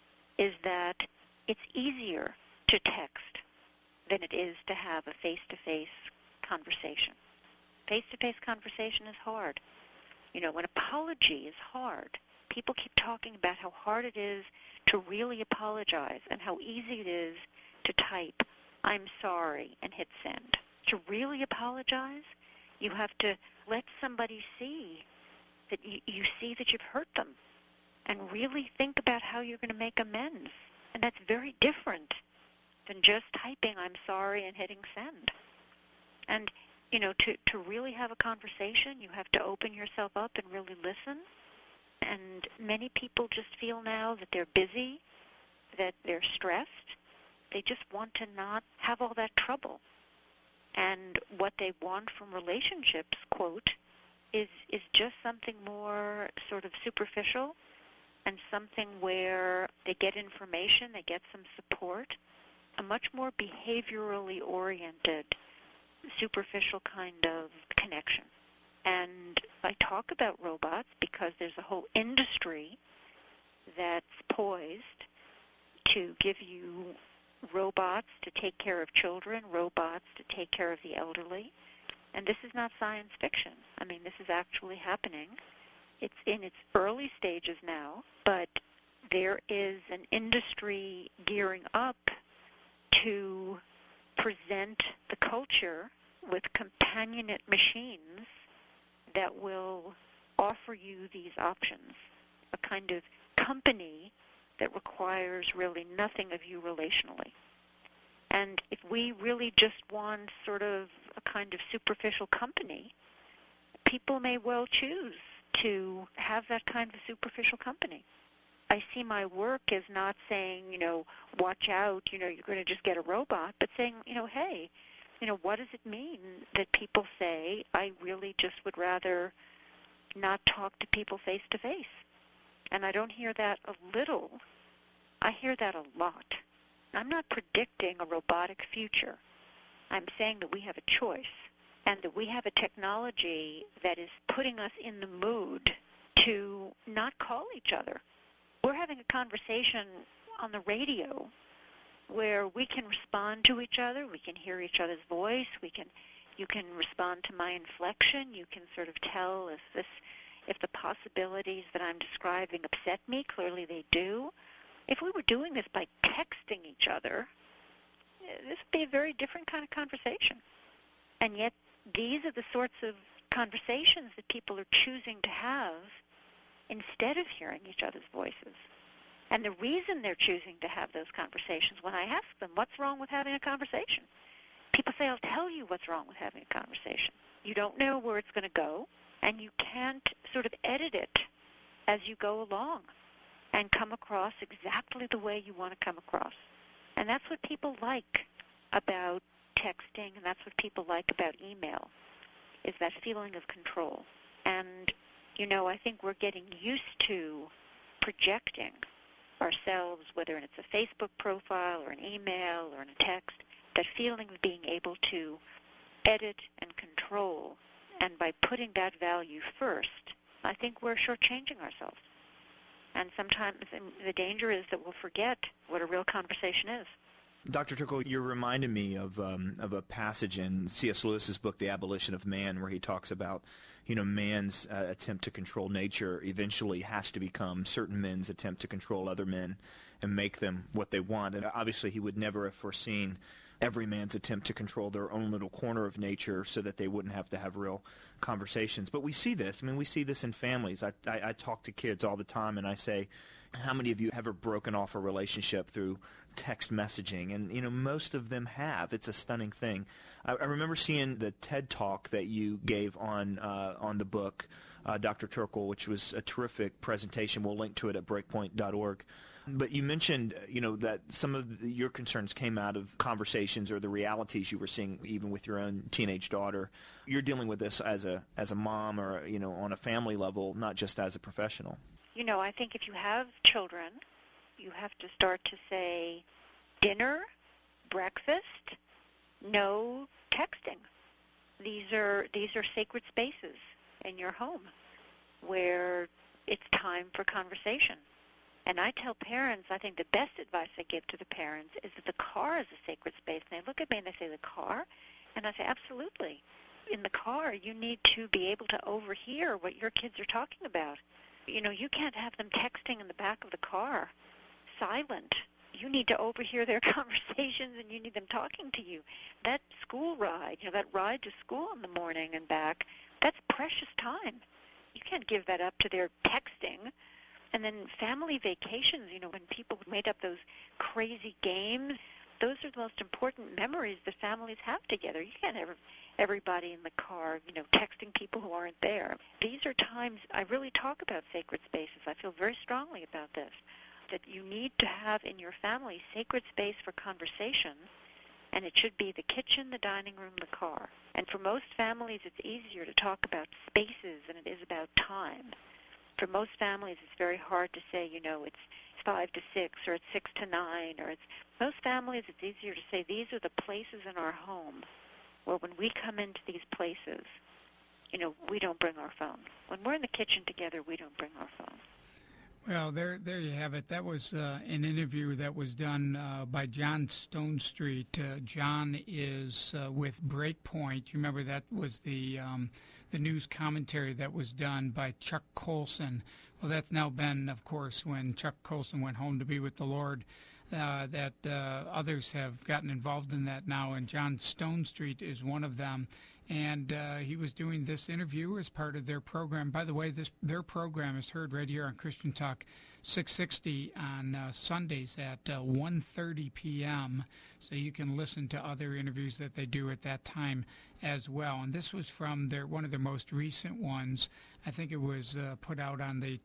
is that it's easier to text than it is to have a face-to-face conversation. Face-to-face conversation is hard. You know, an apology is hard. People keep talking about how hard it is to really apologize and how easy it is to type, I'm sorry, and hit send. To really apologize, you have to let somebody see that you, you see that you've hurt them and really think about how you're going to make amends. And that's very different than just typing, I'm sorry, and hitting send. And, you know, to, to really have a conversation, you have to open yourself up and really listen. And many people just feel now that they're busy, that they're stressed. They just want to not have all that trouble. And what they want from relationships, quote, is, is just something more sort of superficial and something where they get information, they get some support, a much more behaviorally oriented, superficial kind of connection. And I talk about robots because there's a whole industry that's poised to give you robots to take care of children, robots to take care of the elderly. And this is not science fiction. I mean, this is actually happening. It's in its early stages now, but there is an industry gearing up to present the culture with companionate machines that will offer you these options, a kind of company that requires really nothing of you relationally. And if we really just want sort of a kind of superficial company, people may well choose to have that kind of superficial company. I see my work as not saying, you know, watch out, you know, you're going to just get a robot, but saying, you know, hey, you know, what does it mean that people say, I really just would rather not talk to people face to face? And I don't hear that a little. I hear that a lot. I'm not predicting a robotic future. I'm saying that we have a choice and that we have a technology that is putting us in the mood to not call each other. We're having a conversation on the radio where we can respond to each other, we can hear each other's voice, we can, you can respond to my inflection, you can sort of tell if this, if the possibilities that I'm describing upset me. Clearly they do. If we were doing this by texting each other, this would be a very different kind of conversation. And yet these are the sorts of conversations that people are choosing to have instead of hearing each other's voices. And the reason they're choosing to have those conversations, when I ask them, what's wrong with having a conversation? People say, I'll tell you what's wrong with having a conversation. You don't know where it's going to go, and you can't sort of edit it as you go along and come across exactly the way you want to come across. And that's what people like about texting, and that's what people like about email, is that feeling of control. And, you know, I think we're getting used to projecting ourselves, whether it's a Facebook profile or an email or in a text, that feeling of being able to edit and control. And by putting that value first, I think we're shortchanging ourselves. And sometimes the danger is that we'll forget what a real conversation is.
Doctor Turkle, you're reminding me of um, of a passage in C S Lewis's book, The Abolition of Man, where he talks about, you know, man's uh, attempt to control nature eventually has to become certain men's attempt to control other men and make them what they want. And obviously he would never have foreseen every man's attempt to control their own little corner of nature so that they wouldn't have to have real conversations. But we see this. I mean, we see this in families. I, I, I talk to kids all the time, and I say, how many of you have ever broken off a relationship through text messaging? And, you know, most of them have. It's a stunning thing. I, I remember seeing the TED Talk that you gave on uh, on the book, uh, Doctor Turkle, which was a terrific presentation. We'll link to it at breakpoint dot org. But you mentioned, you know, that some of the, your concerns came out of conversations or the realities you were seeing even with your own teenage daughter. You're dealing with this as a as a mom or, you know, on a family level, not just as a professional.
You know, I think if you have children, you have to start to say dinner, breakfast, no texting. These are these are sacred spaces in your home where it's time for conversation. And I tell parents, I think the best advice I give to the parents is that the car is a sacred space. And they look at me and they say, the car? And I say, absolutely. In the car, you need to be able to overhear what your kids are talking about. You know, you can't have them texting in the back of the car, silent. You need to overhear their conversations, and you need them talking to you. That school ride, you know, that ride to school in the morning and back, that's precious time. You can't give that up to their texting. And then family vacations, you know, when people made up those crazy games, those are the most important memories that families have together. You can't have everybody in the car, you know, texting people who aren't there. These are times I really talk about sacred spaces. I feel very strongly about this, that you need to have in your family sacred space for conversation, and it should be the kitchen, the dining room, the car. And for most families, it's easier to talk about spaces than it is about time. For most families, it's very hard to say, you know, it's five to six or it's six to nine. Or it's most families, it's easier to say these are the places in our home where when we come into these places, you know, we don't bring our phone. When we're in the kitchen together, we don't bring our phone.
Well, there there you have it. That was uh, an interview that was done uh, by John Stonestreet. Uh, John is uh, with Breakpoint. You remember that was the um, the news commentary that was done by Chuck Colson. Well, that's now been, of course, when Chuck Colson went home to be with the Lord, uh, that uh, others have gotten involved in that now, and John Stonestreet is one of them. And uh, he was doing this interview as part of their program. By the way, this their program is heard right here on Christian Talk six sixty on uh, Sundays at uh, one thirty p.m., so you can listen to other interviews that they do at that time as well. And this was from their one of their most recent ones. I think it was uh, put out on the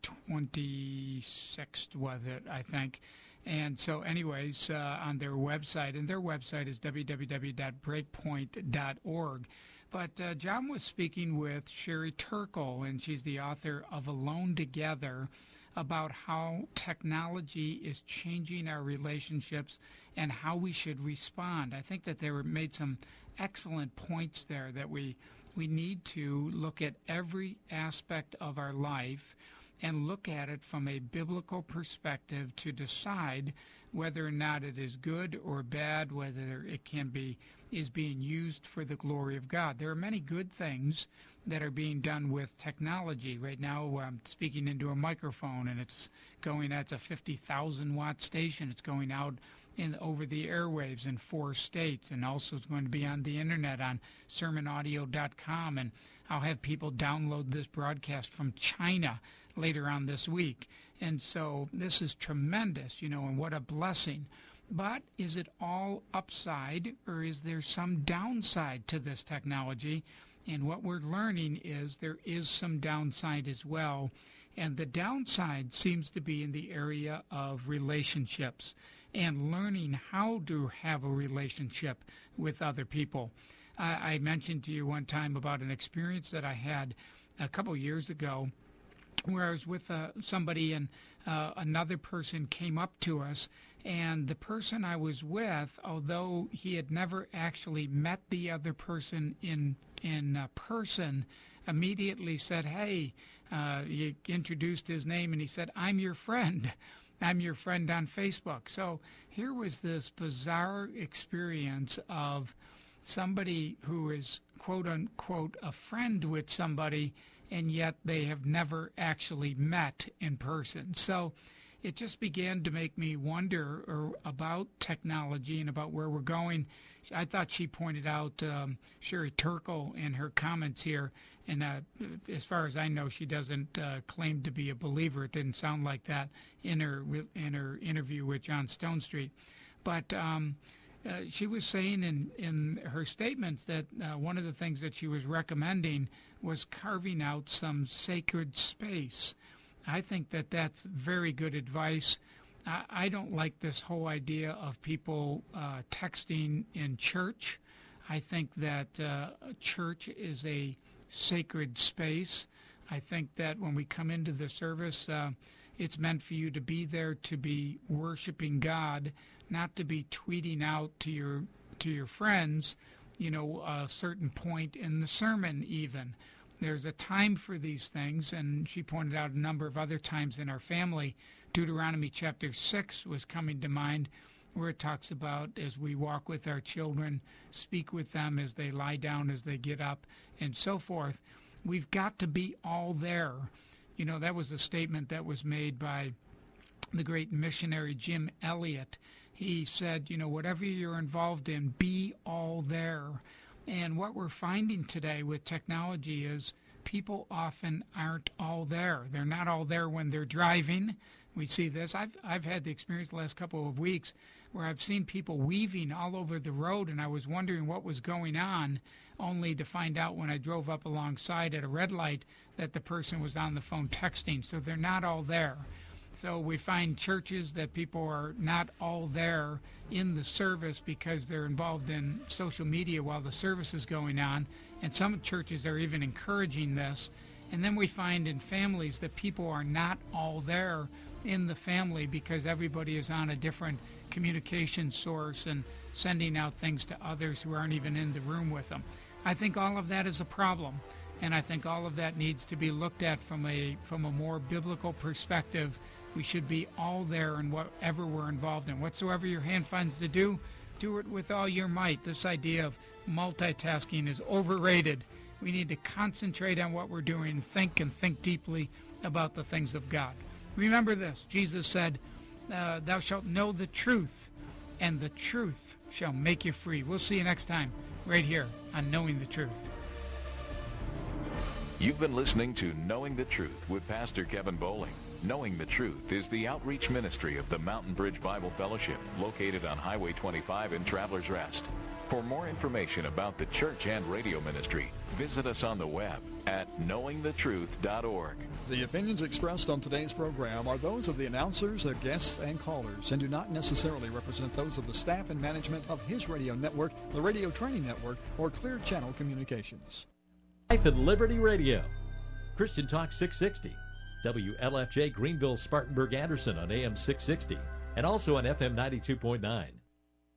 twenty-sixth, was it, I think. And so anyways, uh, on their website, and their website is w w w dot breakpoint dot org. But uh, John was speaking with Sherry Turkle, and she's the author of Alone Together, about how technology is changing our relationships and how we should respond. I think that they were made some excellent points there, that we we need to look at every aspect of our life and look at it from a biblical perspective to decide whether or not it is good or bad, whether it can be is being used for the glory of God. There are many good things that are being done with technology. Right now I'm speaking into a microphone, and it's going, that's a fifty thousand watt station. It's going out in over the airwaves in four states, and also it's going to be on the internet on sermon audio dot com, and I'll have people download this broadcast from China later on this week. And so this is tremendous, you know, and what a blessing. But is it all upside, or is there some downside to this technology? And what we're learning is there is some downside as well. And the downside seems to be in the area of relationships and learning how to have a relationship with other people. Uh, I mentioned to you one time about an experience that I had a couple years ago, where I was with uh, somebody, and uh, another person came up to us, and the person I was with, although he had never actually met the other person in in uh, person, immediately said, hey, uh, he introduced his name, and he said, I'm your friend. I'm your friend on Facebook. So here was this bizarre experience of somebody who is, quote unquote, a friend with somebody, and yet they have never actually met in person. So it just began to make me wonder or, about technology and about where we're going. I thought she pointed out, um, Sherry Turkle, in her comments here, and uh, as far as I know, she doesn't uh, claim to be a believer. It didn't sound like that in her in her interview with John Stonestreet. But um, uh, she was saying in, in her statements that uh, one of the things that she was recommending was carving out some sacred space. I think that that's very good advice. I, I don't like this whole idea of people uh, texting in church. I think that uh, church is a sacred space. I think that when we come into the service, uh, it's meant for you to be there to be worshiping God, not to be tweeting out to your to your friends, you know, a certain point in the sermon even. There's a time for these things, and she pointed out a number of other times in our family. Deuteronomy chapter six was coming to mind, where it talks about as we walk with our children, speak with them as they lie down, as they get up, and so forth. We've got to be all there. You know, that was a statement that was made by the great missionary Jim Elliot. He said, you know, whatever you're involved in, be all there. And what we're finding today with technology is people often aren't all there. They're not all there when they're driving. We see this. I've I've had the experience the last couple of weeks where I've seen people weaving all over the road, and I was wondering what was going on, only to find out when I drove up alongside at a red light that the person was on the phone texting. So they're not all there. So we find churches that people are not all there in the service because they're involved in social media while the service is going on. And some churches are even encouraging this. And then we find in families that people are not all there in the family because everybody is on a different communication source and sending out things to others who aren't even in the room with them. I think all of that is a problem. And I think all of that needs to be looked at from a from a more biblical perspective. We should be all there in whatever we're involved in. Whatsoever your hand finds to do, do it with all your might. This idea of multitasking is overrated. We need to concentrate on what we're doing, think and think deeply about the things of God. Remember this, Jesus said, uh, thou shalt know the truth, and the truth shall make you free. We'll see you next time, right here on Knowing the Truth.
You've been listening to Knowing the Truth with Pastor Kevin Bowling. Knowing the Truth is the outreach ministry of the Mountain Bridge Bible Fellowship, located on Highway twenty-five in Travelers Rest. For more information about the church and radio ministry, visit us on the web at knowing the truth dot org.
The opinions expressed on today's program are those of the announcers, their guests, and callers, and do not necessarily represent those of the staff and management of His Radio Network, the Radio Training Network, or Clear Channel Communications.
Life and Liberty Radio. Christian Talk six sixty. W L F J Greenville, Spartanburg, Anderson on A M six sixty, and also on F M ninety-two point nine.